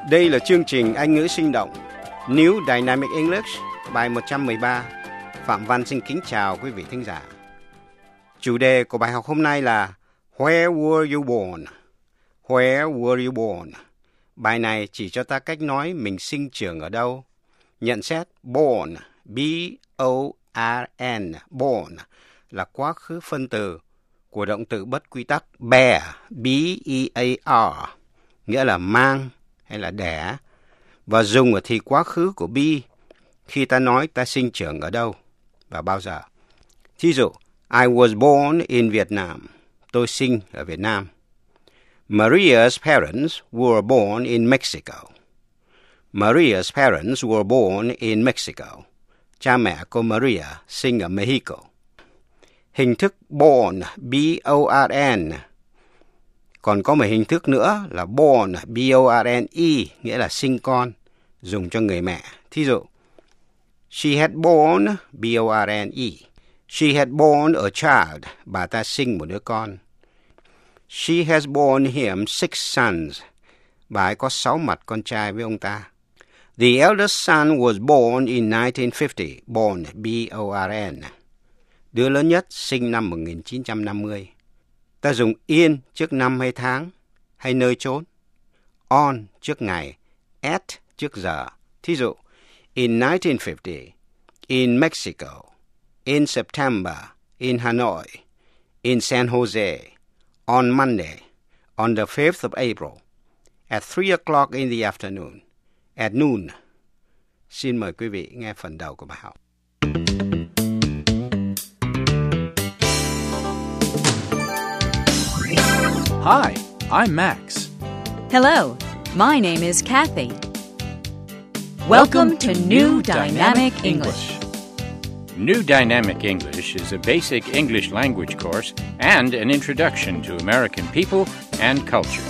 Đây là chương trình Anh ngữ sinh động New Dynamic English, bài 113. Phạm Văn xin kính chào quý vị thính giả. Chủ đề của bài học hôm nay là Where were you born? Where were you born? Bài này chỉ cho ta cách nói mình sinh trưởng ở đâu. Nhận xét born, B-O-R-N, born là quá khứ phân từ của động từ bất quy tắc bear, B-E-A-R, nghĩa là mang hay là đẻ, và dùng ở thì quá khứ của be khi ta nói ta sinh trưởng ở đâu và bao giờ. Thí dụ, I was born in Vietnam. Tôi sinh ở Việt Nam. Maria's parents were born in Mexico. Maria's parents were born in Mexico. Cha mẹ cô Maria sinh ở Mexico. Hình thức born, B-O-R-N. Còn có một hình thức nữa là born, B-O-R-N-E, nghĩa là sinh con, dùng cho người mẹ. Thí dụ, she had born, B-O-R-N-E. She had born a child. Bà ta sinh một đứa con. She has borne him 6 sons. Bà ấy có 6 mặt con trai với ông ta. The eldest son was born in 1950. Born, B-O-R-N. Đứa lớn nhất sinh năm 1950. Ta dùng in trước năm hay tháng, hay nơi chốn. On trước ngày, at trước giờ. Thí dụ, in 1950, in Mexico, in September, in Hanoi, in San Jose, on Monday, on the 5th of April, at 3 o'clock in the afternoon, at noon. Xin mời quý vị nghe phần đầu của bài học. Hi, I'm Max. Hello, my name is Kathy. Welcome to New Dynamic English. New Dynamic English is a basic English language course and an introduction to American people and culture.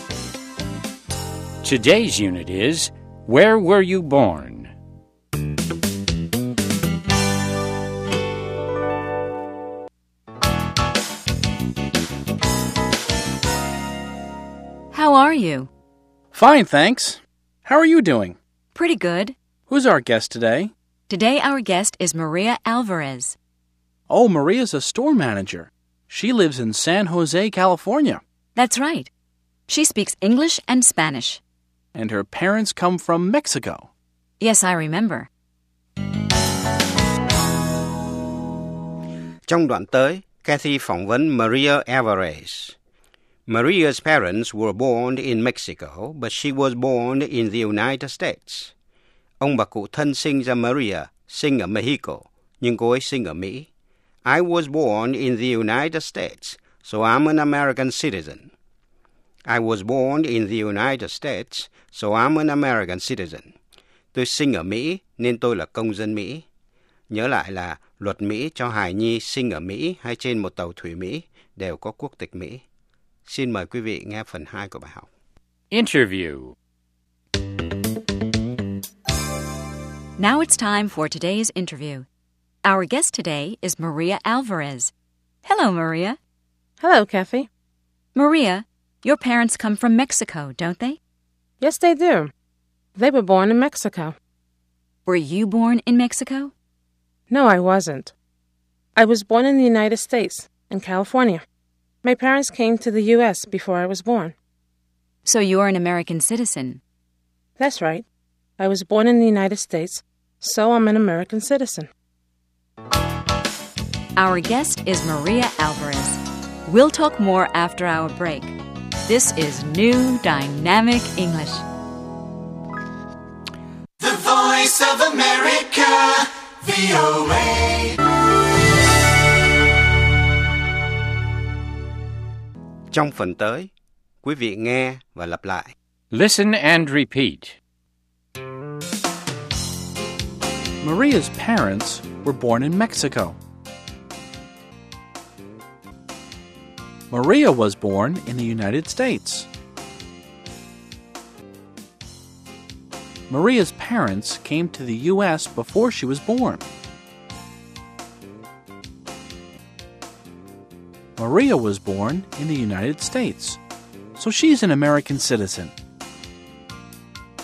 Today's unit is, Where were you born? How are you? Fine, thanks. How are you doing? Pretty good. Who's our guest today? Today our guest is Maria Alvarez. Oh, Maria's a store manager. She lives in San Jose, California. That's right. She speaks English and Spanish. And her parents come from Mexico. Yes, I remember. Trong đoạn tới, Kathy phỏng vấn Maria Alvarez. Maria's parents were born in Mexico, but she was born in the United States. Ông bà cụ thân sinh ra Maria, sinh ở Mexico, nhưng cô ấy sinh ở Mỹ. I was born in the United States, so I'm an American citizen. I was born in the United States, so I'm an American citizen. Tôi sinh ở Mỹ, nên tôi là công dân Mỹ. Nhớ lại là luật Mỹ cho hài nhi sinh ở Mỹ hay trên một tàu thủy Mỹ đều có quốc tịch Mỹ. Xin mời quý vị nghe phần 2 của bài học. Interview. Now it's time for today's interview. Our guest today is Maria Alvarez. Hello, Maria. Hello, Kathy. Maria, your parents come from Mexico, don't they? Yes, they do. They were born in Mexico. Were you born in Mexico? No, I wasn't. I was born in the United States, in California. My parents came to the U.S. before I was born. So you're an American citizen. That's right. I was born in the United States, so I'm an American citizen. Our guest is Maria Alvarez. We'll talk more after our break. This is New Dynamic English. The Voice of America, VOA. Trong phần tới, quý vị nghe và lặp lại. Listen and repeat. Maria's parents were born in Mexico. Maria was born in the United States. Maria's parents came to the U.S. before she was born. Maria was born in the United States, so she's an American citizen.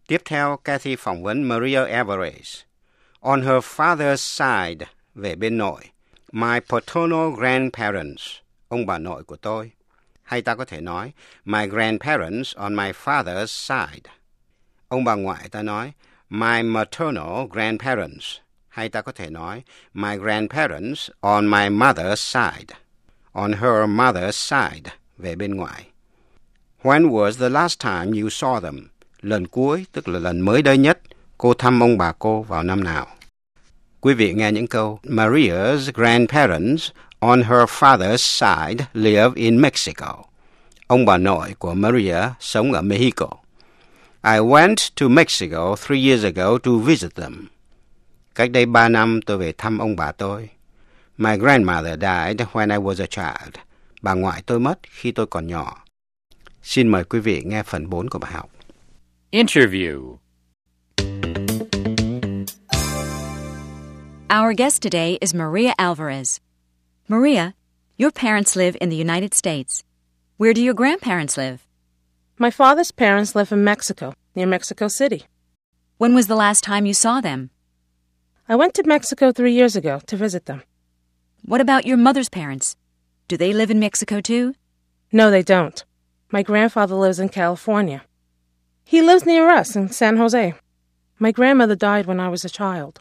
Tiếp theo, Kathy phỏng vấn Maria Alvarez. On her father's side, về bên nội, my paternal grandparents, ông bà nội của tôi. Hay ta có thể nói, my grandparents on my father's side. Ông bà ngoại ta nói, my maternal grandparents. Hay ta có thể nói, my grandparents on my mother's side. On her mother's side, về bên ngoại. When was the last time you saw them? Lần cuối, tức là lần mới đây nhất, cô thăm ông bà cô vào năm nào? Quý vị nghe những câu Maria's grandparents on her father's side live in Mexico. Ông bà nội của Maria sống ở Mexico. I went to Mexico 3 years ago to visit them. Cách đây 3 năm tôi về thăm ông bà tôi. My grandmother died when I was a child. Bà ngoại tôi mất khi tôi còn nhỏ. Xin mời quý vị nghe phần 4 của bài học. Interview. Our guest today is Maria Alvarez. Maria, your parents live in the United States. Where do your grandparents live? My father's parents live in Mexico, near Mexico City. When was the last time you saw them? I went to Mexico 3 years ago to visit them. What about your mother's parents? Do they live in Mexico too? No, they don't. My grandfather lives in California. He lives near us in San Jose. My grandmother died when I was a child.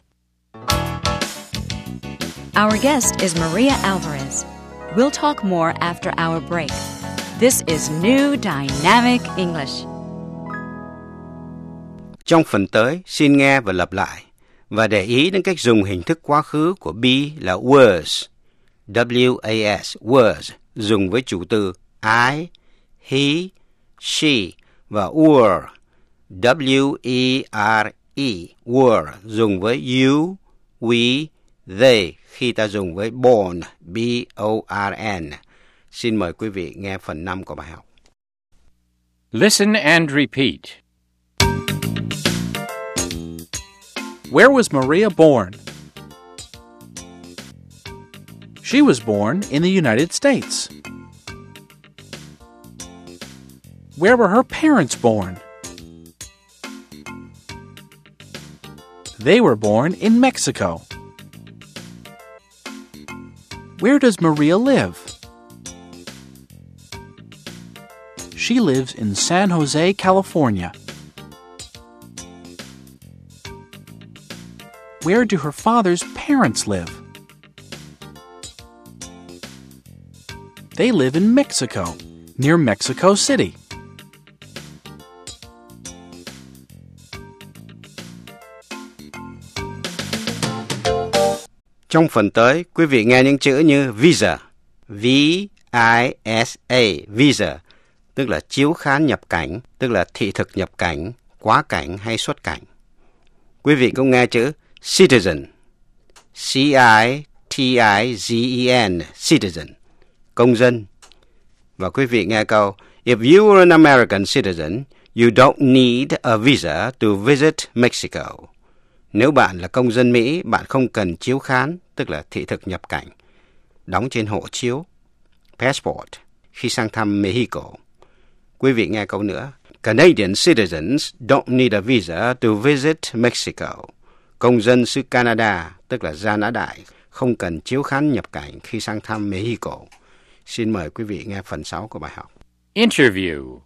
Our guest is Maria Alvarez. We'll talk more after our break. This is New Dynamic English. Trong phần tới, xin nghe và lặp lại và để ý đến cách dùng hình thức quá khứ của be là was, W-A-S, was, dùng với chủ từ I, he, she và were, W-E-R-E, were, dùng với you, we, they khi ta dùng với born, B-O-R-N. Xin mời quý vị nghe phần 5 của bài học. Listen and repeat. Where was Maria born? She was born in the United States. Where were her parents born? They were born in Mexico. Where does Maria live? She lives in San Jose, California. Where do her father's parents live? They live in Mexico, near Mexico City. Trong phần tới, quý vị nghe những chữ như visa, V-I-S-A, visa, tức là chiếu khán nhập cảnh, tức là thị thực nhập cảnh, quá cảnh hay xuất cảnh. Quý vị cũng nghe chữ citizen, C-I-T-I-Z-E-N, citizen, công dân. Và quý vị nghe câu, if you are an American citizen, you don't need a visa to visit Mexico. Nếu bạn là công dân Mỹ, bạn không cần chiếu khán, tức là thị thực nhập cảnh, đóng trên hộ chiếu, passport, khi sang thăm Mexico. Quý vị nghe câu nữa. Canadian citizens don't need a visa to visit Mexico. Công dân xứ Canada, tức là Gia Nã Đại, không cần chiếu khán nhập cảnh khi sang thăm Mexico. Xin mời quý vị nghe phần 6 của bài học. Interview.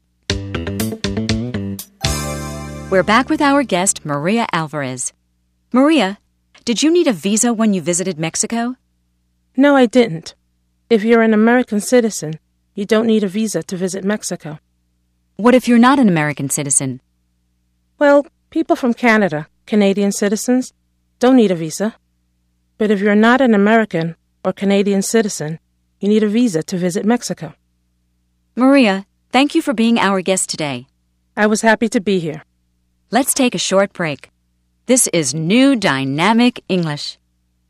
We're back with our guest, Maria Alvarez. Maria, did you need a visa when you visited Mexico? No, I didn't. If you're an American citizen, you don't need a visa to visit Mexico. What if you're not an American citizen? Well, people from Canada, Canadian citizens, don't need a visa. But if you're not an American or Canadian citizen, you need a visa to visit Mexico. Maria, thank you for being our guest today. I was happy to be here. Let's take a short break. This is New Dynamic English.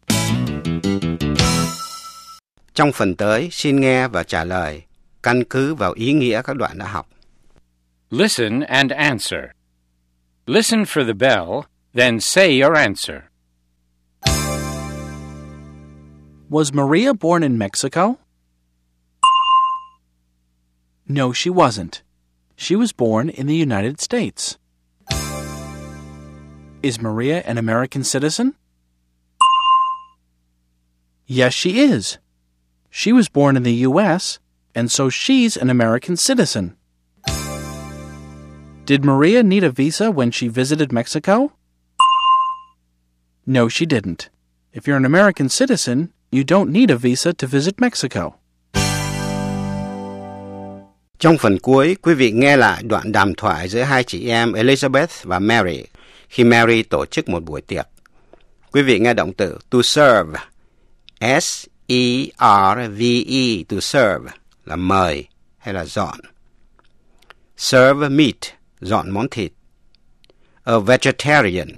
Trong phần tới, xin nghe và trả lời, căn cứ vào ý nghĩa các đoạn đã học. Listen and answer. Listen for the bell, then say your answer. Was Maria born in Mexico? No, she wasn't. She was born in the United States. Is Maria an American citizen? Yes, she is. She was born in the U.S., and so she's an American citizen. Did Maria need a visa when she visited Mexico? No, she didn't. If you're an American citizen, you don't need a visa to visit Mexico. Trong phần cuối, quý vị nghe lại đoạn đàm thoại giữa hai chị em Elizabeth và Mary khi Mary tổ chức một buổi tiệc. Quý vị nghe động từ to serve, S-E-R-V-E, to serve là mời hay là dọn. Serve meat, dọn món thịt. A vegetarian,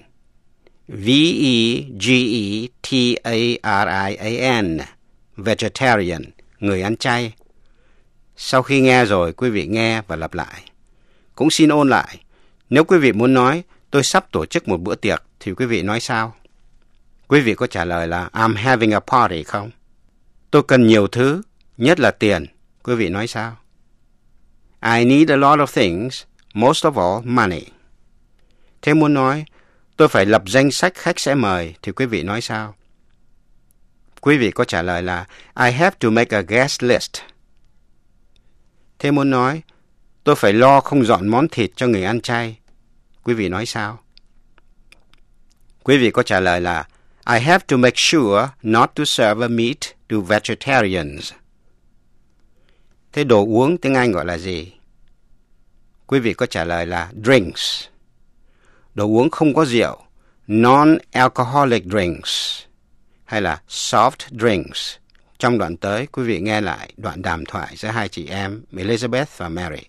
V-E-G-E-T-A-R-I-A-N, vegetarian, người ăn chay. Sau khi nghe rồi, quý vị nghe và lặp lại. Cũng xin ôn lại, nếu quý vị muốn nói tôi sắp tổ chức một bữa tiệc thì quý vị nói sao? Quý vị có trả lời là I'm having a party không? Tôi cần nhiều thứ, nhất là tiền. Quý vị nói sao? I need a lot of things, most of all money. Thế muốn nói tôi phải lập danh sách khách sẽ mời thì quý vị nói sao? Quý vị có trả lời là I have to make a guest list. Thế muốn nói tôi phải lo không dọn món thịt cho người ăn chay. Quý vị nói sao? Quý vị có trả lời là I have to make sure not to serve a meat to vegetarians. Thế đồ uống tiếng Anh gọi là gì? Quý vị có trả lời là drinks. Đồ uống không có rượu, non-alcoholic drinks, hay là soft drinks. Trong đoạn tới, quý vị nghe lại đoạn đàm thoại giữa hai chị em Elizabeth và Mary.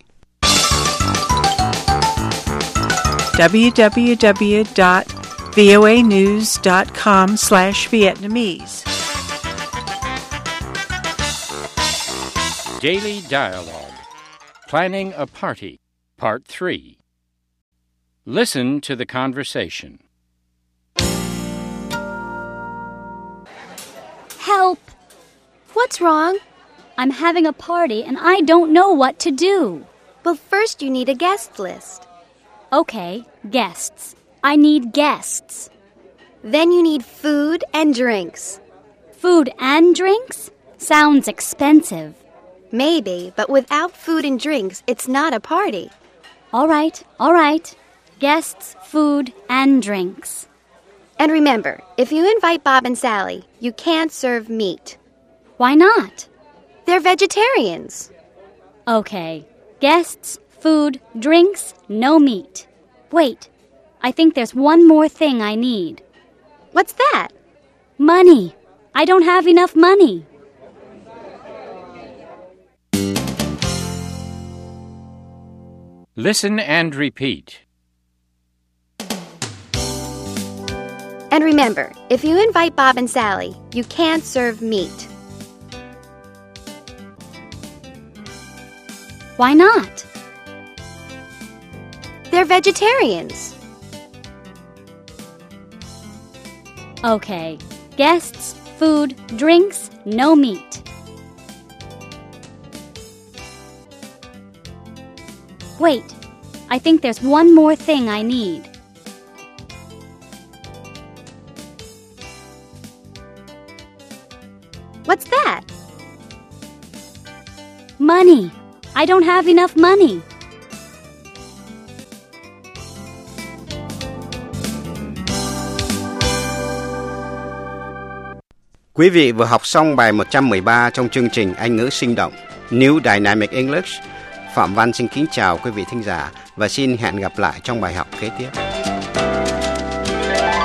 www.voanews.com/Vietnamese. Daily Dialogue. Planning a Party, Part 3. Listen to the conversation. Help! What's wrong? I'm having a party and I don't know what to do. Well, first you need a guest list. Okay, guests. I need guests. Then you need food and drinks. Food and drinks? Sounds expensive. Maybe, but without food and drinks, it's not a party. All right. Guests, food, and drinks. And remember, if you invite Bob and Sally, you can't serve meat. Why not? They're vegetarians. Okay. Guests, food, drinks, no meat. Wait, I think there's one more thing I need. What's that? Money. I don't have enough money. Listen and repeat. And remember, if you invite Bob and Sally, you can't serve meat. Why not? They're vegetarians. Okay. Guests, food, drinks, no meat. Wait, I think there's one more thing I need. What's that? Money. I don't have enough money. Quý vị vừa học xong bài 113 trong chương trình Anh ngữ sinh động New Dynamic English. Phạm Văn xin kính chào quý vị thính giả và xin hẹn gặp lại trong bài học kế tiếp.